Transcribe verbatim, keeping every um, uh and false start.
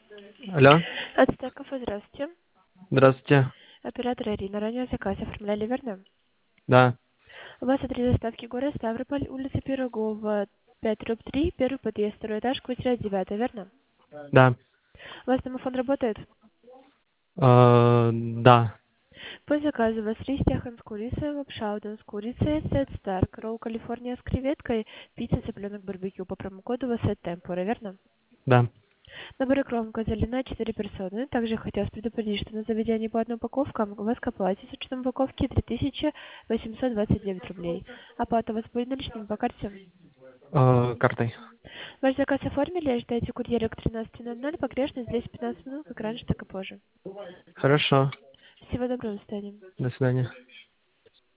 Алло, Ацтек кафе, здравствуйте. здравствуйте. Оператор Ирина. Ранее заказ оформляли, верно? Да, У вас адрес доставки город Ставрополь, улица Пирогова, пять дробь три, первый подъезд, второй этаж, квартира девятая, верно? да, У вас домофон работает? э, да. По заказу у вас рис яхан с курицей, лапшауден с курицей, сет Старк, ролл Калифорния с креветкой, пицца цыпленок барбекю по промокоду у вас сет темпура, верно? Да. Набор икронка на четыре персоны. Также хотелось предупредить, что на заведении по одной упаковке у вас к оплате с учетом упаковки три тысячи восемьсот двадцать девять рублей. Оплата у вас будет наличными по карте. Э, картой. Ваш заказ оформили, ожидайте курьера к тринадцати ноль ноль, погрешность здесь пятнадцать минут, как раньше, так и позже. Хорошо. Всего доброго, до свидания. До свидания.